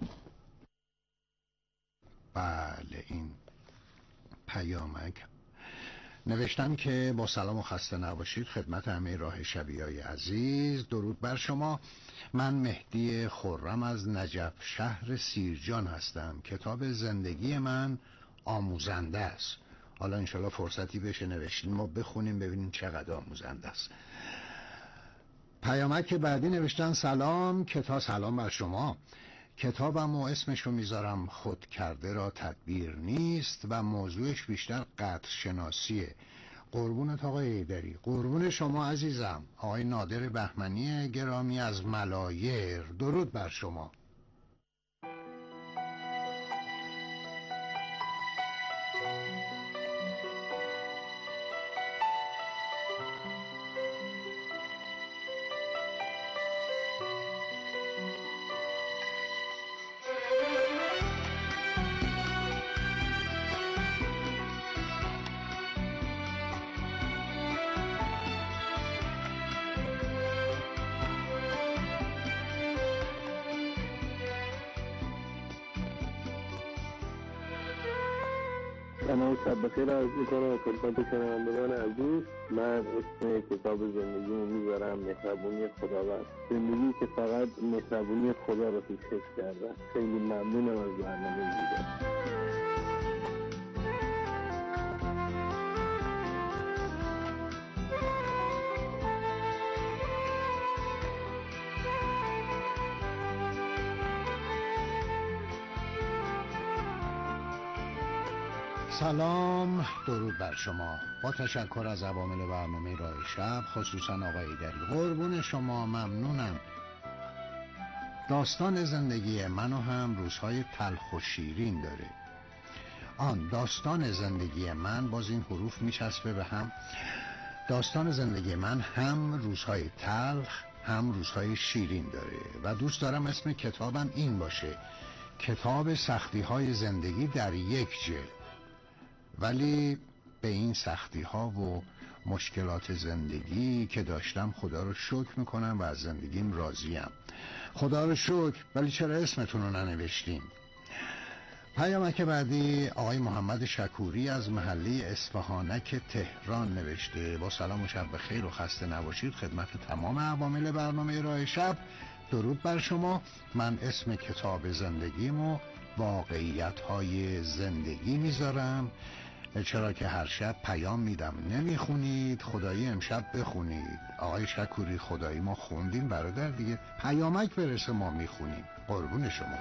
بله این پیامک نوشتن که با سلام و خسته نباشید خدمت همه راه شبیهای عزیز. درود بر شما. من مهدی خرم از نجف شهر سیرجان هستم. کتاب زندگی من آموزنده است. حالا انشالله فرصتی بشه نوشتیم ما بخونیم ببینیم چقدر آموزنده است. پیامک بعدی نوشتن سلام کتاب. سلام بر شما. کتابم و اسمشو میذارم خود کرده را تدبیر نیست و موضوعش بیشتر قدر شناسیه. قربونت آقای ایدری. قربون شما عزیزم. آقای نادر بهمنی گرامی از ملایر. درود بر شما. سلام شب بخیر عرض میکنم خدمت شنوندگان عزیز. من اسم کتاب زندگیمو میذارم مهربونی خداوند. زندگی که فقط مهربونی خدا رو توش حس کردم. خیلی ممنونم از برنامه دیگر. سلام، درود بر شما. با تشکر از عوامل برنامه راه شب، خصوصا آقای ایدری. قربون شما، ممنونم. داستان زندگی منو هم روزهای تلخ و شیرین داره. آن داستان زندگی من، باز این حروف میچسبه به هم. داستان زندگی من هم روزهای تلخ هم روزهای شیرین داره و دوست دارم اسم کتابم این باشه: کتاب سختی های زندگی در یک جلد. ولی به این سختی ها و مشکلات زندگی که داشتم خدا رو شکر میکنم و از زندگیم راضیم. خدا رو شکر. ولی چرا اسمتون رو ننوشتیم؟ پیامک بعدی آقای محمد شکوری از محله اصفهانک تهران نوشته: با سلام و شب بخیر و خسته نباشید خدمت تمام عوامل برنامه راه شب. درود بر شما. من اسم کتاب زندگیمو واقعیت های زندگی میذارم، چرا که هر شب پیام میدم نمیخونید، خدایی امشب بخونید. آقای شکوری، خدایی ما خوندیم برادر دیگه، پیامک برسه ما میخونیم. قربون شما.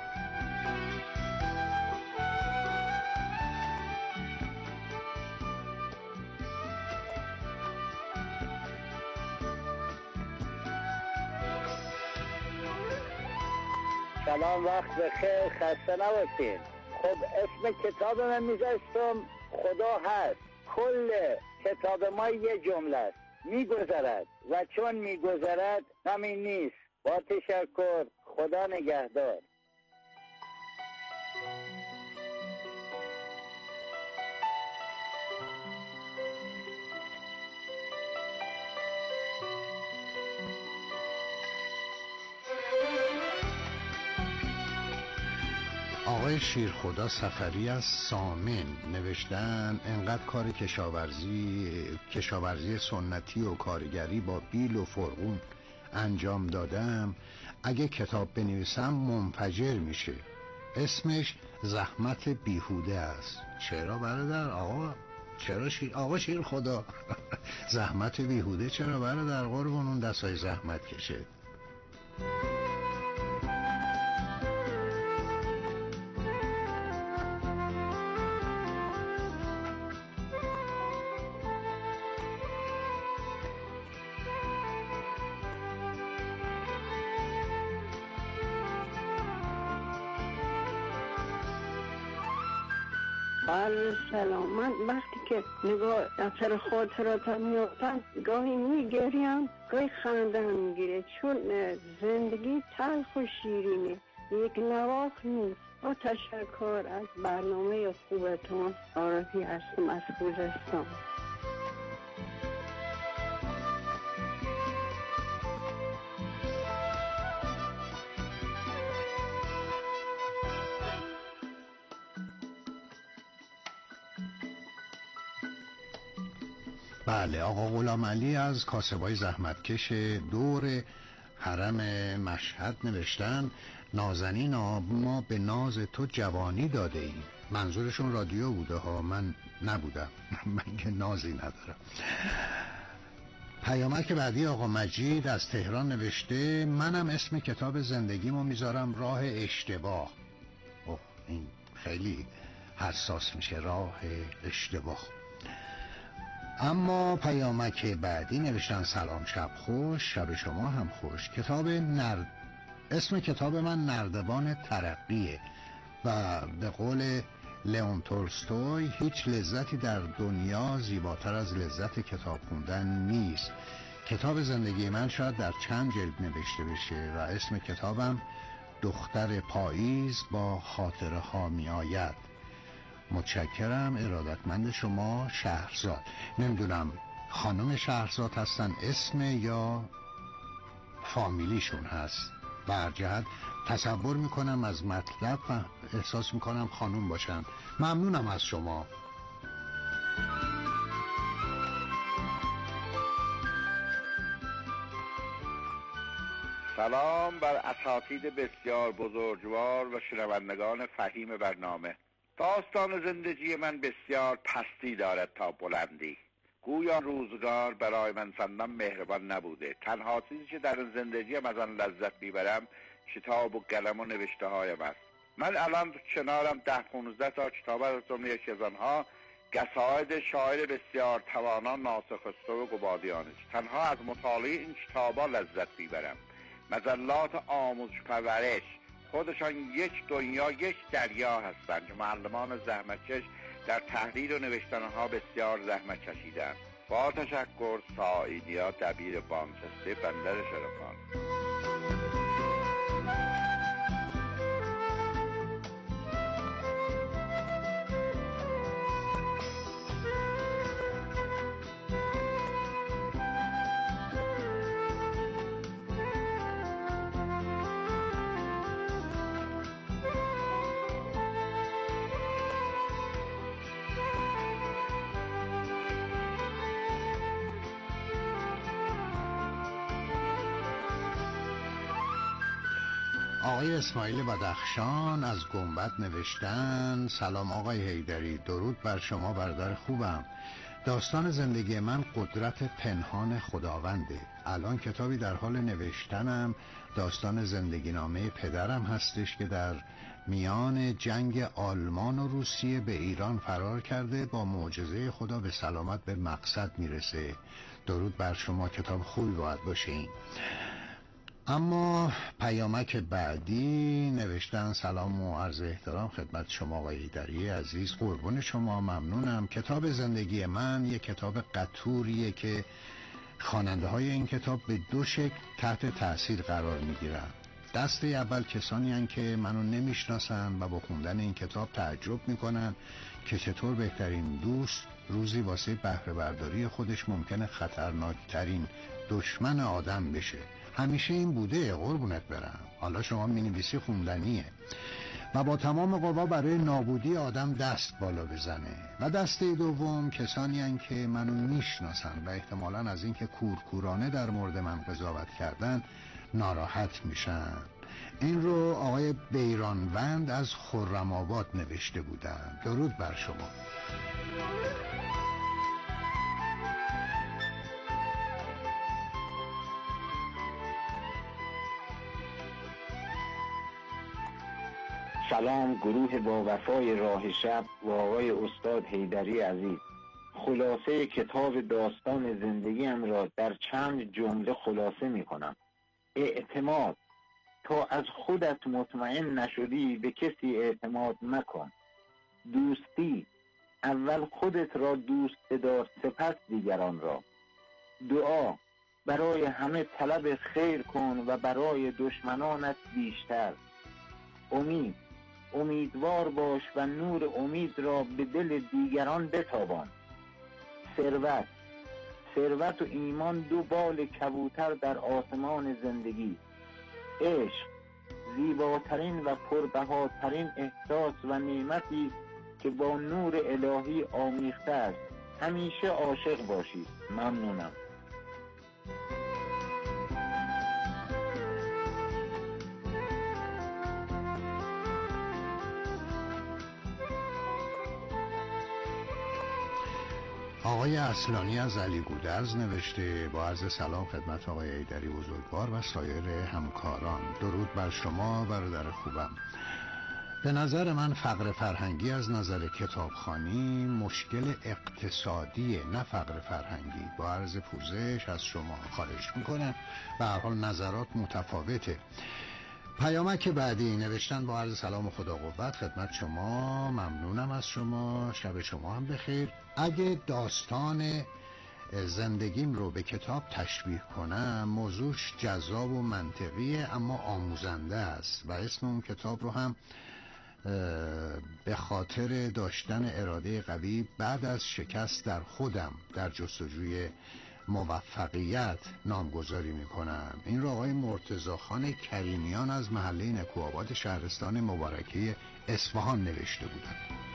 سلام، وقت بخیر، خسته نباشین. خب اسم کتاب من میذاشتم خدا هست. کل کتاب ما یه جمله است: میگذرد، و چون میگذرد همین نیست. با تشکر، خدا نگهدار. آقای شیرخدا سفری از سامن نوشتن: انقدر کار کشاورزی کشاورزی سنتی و کارگری با بیل و فرغون انجام دادم، اگه کتاب بنویسم منفجر میشه. اسمش زحمت بیهوده است. چرا برادر؟ آقا چرا شیر آقا شیرخدا زحمت بیهوده چرا برادر؟ قربون اون دستای زحمت کشه. بله سلام. من وقتی که نگاه اثر خاطراتم میافتم گاهی میگریم گاهی خندم میگیره، چون زندگی تلخ و شیرینه، یک نواخت نیست. با تشکر از برنامه خوبتون. عارفی هستم از خوزستان. بله، آقا غلام علی از کاسبای زحمتکش دور حرم مشهد نوشتن: نازنین ما به ناز تو جوانی داده ایم. منظورشون رادیو بوده ها، من نبودم من که نازی ندارم. پیامک بعدی آقا مجید از تهران نوشته: منم اسم کتاب زندگیمو میذارم راه اشتباه. اوه، این خیلی حساس میشه، راه اشتباه. اما پیامک بعدی نوشتن: سلام، شب خوش، شب شما هم خوش. کتاب نرد اسم کتاب من نردبان ترقیه و به قول لئون تولستوی هیچ لذتی در دنیا زیباتر از لذت کتاب خوندن نیست. کتاب زندگی من شاید در چند جلد نوشته بشه و اسم کتابم دختر پاییز با خاطره ها می آید. متشکرم. ارادتمند شما، شهرزاد. نمیدونم خانم شهرزاد هستن اسم یا فامیلیشون هست. برجهت تصور میکنم از مطلب و احساس میکنم خانم باشن. ممنونم از شما. سلام بر اساتید بسیار بزرگوار و شنوندگان فهیم برنامه. داستان زندگی من بسیار پستی دارد تا بلندی. گویا روزگار برای من چندان مهربان نبوده. تنها چیزی که در زندگیم از آن لذت میبرم کتاب و قلم و نوشته هایم است. من الان کنارم ده پونزده تا کتاب از جمله یکی از آنها قصاید شاعر بسیار توانا ناصر خسرو گبادیان است. تنها از مطالعه این کتابا لذت میبرم. مجلات آموزش پرورش خودشان یک دنیا، یک دریا هستند که معلمان زحمتکش در تحریر و نوشتن آنها بسیار زحمت کشیدند. با تشکر، ساعیدیا دبیر بانچسته بندر شرفان. آقای اسماعیل بدخشان از گنبد نوشتن: سلام آقای حیدری، درود بر شما برادر خوبم. داستان زندگی من قدرت پنهان خداونده. الان کتابی در حال نوشتنم، داستان زندگی نامه پدرم هستش که در میان جنگ آلمان و روسیه به ایران فرار کرده، با معجزه خدا به سلامت به مقصد میرسه. درود بر شما، کتاب خوبی باید باشه این. اما پیامک بعدی نوشتن: سلام و عرض احترام خدمت شما آقای حیدری عزیز، قربون شما، ممنونم. کتاب زندگی من یک کتاب قطوریه که خواننده های این کتاب به دو شکل تحت تأثیر قرار میگیرن. دسته اول کسانی هستند که منو نمیشناسن و با خوندن این کتاب تعجب میکنن که چطور بهترین دوست روزی واسه بهره برداری خودش ممکنه خطرناکترین دشمن آدم بشه. همیشه این بوده، قربونت برم. حالا شما مینویسی خوندنیه. و با تمام قوا برای نابودی آدم دست بالا بزنه. و دسته دوم کسانی هستند که منو میشناسن و احتمالاً از اینکه کورکورانه در مورد من قضاوت کردن ناراحت میشن. این رو آقای بیرانوند از خرم‌آباد نوشته بودن. درود بر شما. سلام گروه با وفای راه شب و آقای استاد حیدری عزیز. خلاصه کتاب داستان زندگیم را در چند جمله خلاصه می کنم. اعتماد: تا از خودت مطمئن نشدی به کسی اعتماد مکن. دوستی: اول خودت را دوست بدار سپس دیگران را. دعا: برای همه طلب خیر کن و برای دشمنانت بیشتر. امید: امیدوار باش و نور امید را به دل دیگران بتابان. ثروت: ثروت و ایمان دو بال کبوتر در آسمان زندگی. عشق: زیباترین و پربهاترین احساس و نعمتی که با نور الهی آمیخته است. همیشه عاشق باشید. ممنونم. آقای اصلانی از علی گودرز نوشته: با عرض سلام خدمت آقای حیدری بزرگوار و سایر همکاران. درود بر شما برادر خوبم. به نظر من فقر فرهنگی از نظر کتابخوانی مشکل اقتصادیه، نه فقر فرهنگی. با عرض پوزش از شما خواهش میکنم. به هر حال نظرات متفاوته. پیامک بعدی نوشتن: با عرض سلام و خدا قوت خدمت شما، ممنونم از شما، شب شما هم بخیر. اگه داستان زندگیم رو به کتاب تشبیه کنم، موضوعش جذاب و منطقیه اما آموزنده است و اسم اون کتاب رو هم به خاطر داشتن اراده قوی بعد از شکست در خودم در جستجوی موفقیت نامگذاری میکنم. این رو آقای مرتضی خان کریمیان از محله نکوآباد شهرستان مبارکه اصفهان نوشته بودند.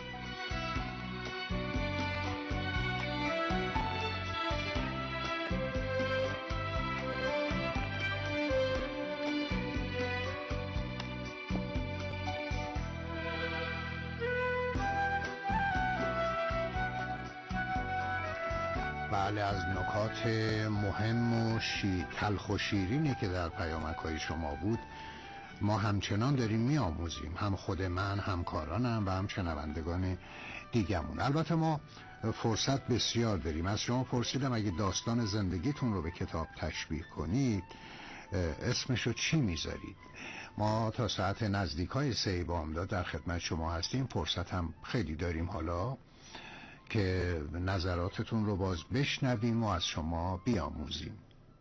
بله، از نکات مهم و شی... تلخ و شیرینی که در پیامک‌های شما بود ما همچنان داریم میآموزیم، هم خود من، همکارانم و هم شنوندگان دیگمون. البته ما فرصت بسیار داریم. از شما پرسیدم اگه داستان زندگیتون رو به کتاب تشبیه کنید اسمشو چی میذارید؟ ما تا ساعت نزدیکای سه بامداد در خدمت شما هستیم. فرصت هم خیلی داریم حالا که نظراتتون رو باز بشنویم و از شما بیاموزیم.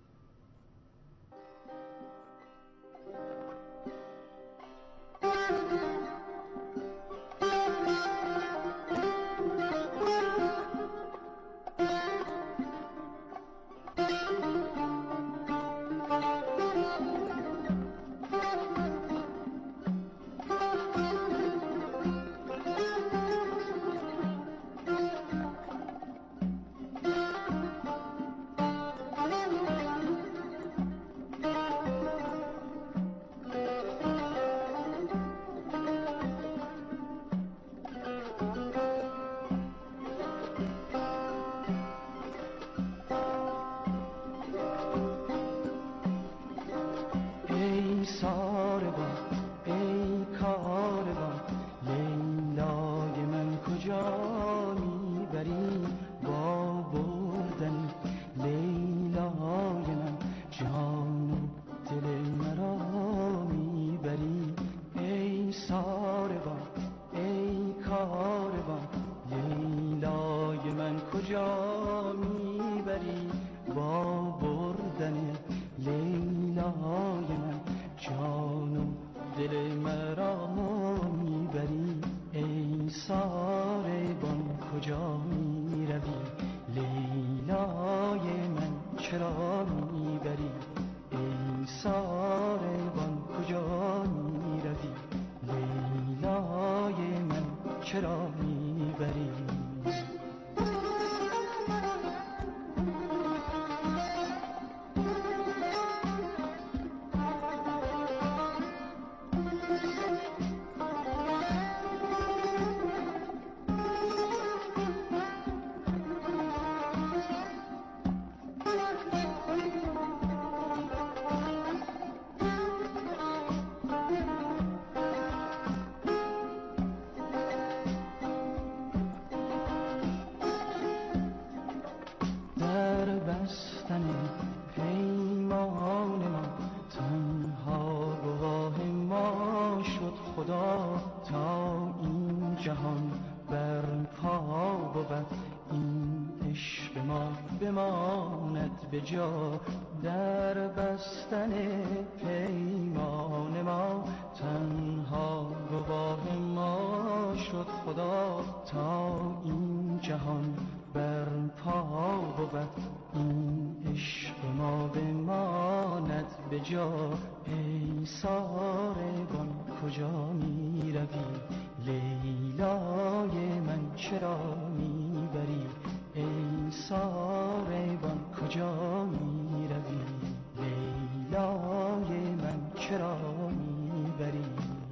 جا در بستن پیمان ما تنها گواه ما شد خدا تا این جهان بر پا بود این عشق ما بماند به جا. ای ساربان کجا می روی لیلای من چرا می بری؟ ای ساربان کجا می روی لیلای من چرا می بری؟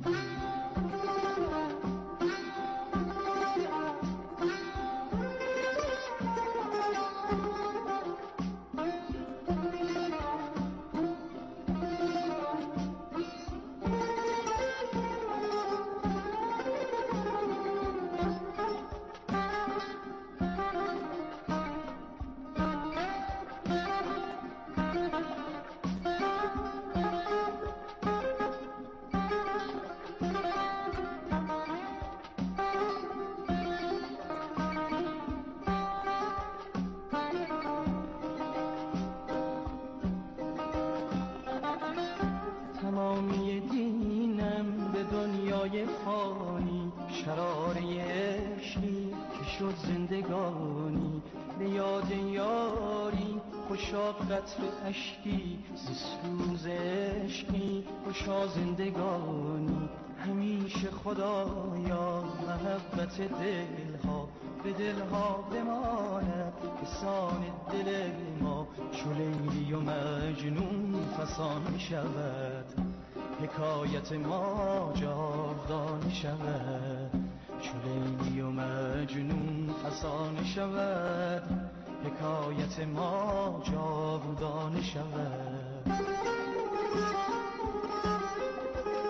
شراره عشقی که شد زندگانی به یاد یاری خوشا قطر اشکی زسوز عشقی خوشا زندگانی همیشه خدایا محبت دلها به دلها بماند کسان دل ما چو لیلی و مجنون فسان شود حکایت ما جاودان شود چو لیلی و مجنون فسانه شود حکایت ما جاودان شود.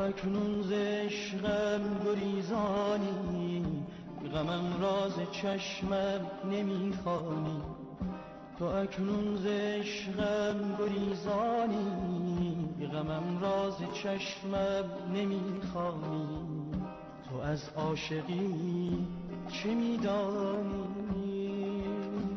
اکنون ز عشقم گریزانی، غمم راز چشمم نمیخوانی. تو اکنون ز عشقم گریزانی، غمم راز چشمم نمیخوانی. تو از عاشقی چه میدانی؟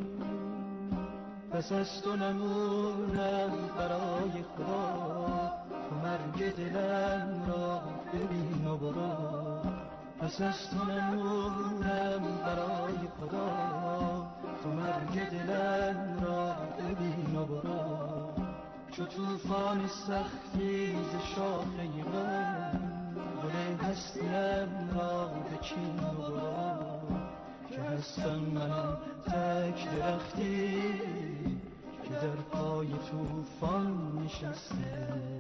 پس از تو نمونم برای خدا، تو مرگ دلم را ببین و برو. پس از تو نمونم برای خدا، تو مرگ دلم را ببین و برو. چو توفان سختی ز شاخه غم، گل هستیم را بچین و برو. که هستم منم تک درختی، که در پای توفان نشسته.